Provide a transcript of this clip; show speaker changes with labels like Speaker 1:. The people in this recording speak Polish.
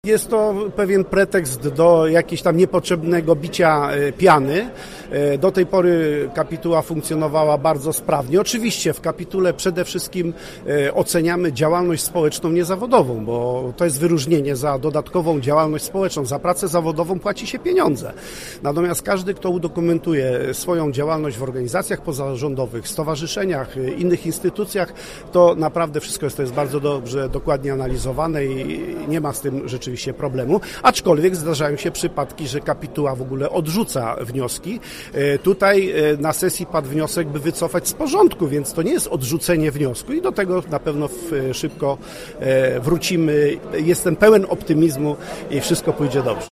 Speaker 1: Jest to pewien pretekst do jakiegoś tam niepotrzebnego bicia piany. Do tej pory kapituła funkcjonowała bardzo sprawnie. Oczywiście w kapitule przede wszystkim oceniamy działalność społeczną niezawodową, bo to jest wyróżnienie. Za dodatkową działalność społeczną, za pracę zawodową płaci się pieniądze. Natomiast każdy, kto udokumentuje swoją działalność w organizacjach pozarządowych, stowarzyszeniach, innych instytucjach, to naprawdę wszystko jest bardzo dobrze, dokładnie analizowane i nie ma z tym rzeczywiście problemu, aczkolwiek zdarzają się przypadki, że kapituła w ogóle odrzuca wnioski. Tutaj na sesji padł wniosek, by wycofać z porządku, więc to nie jest odrzucenie wniosku i do tego na pewno szybko wrócimy. Jestem pełen optymizmu i wszystko pójdzie dobrze.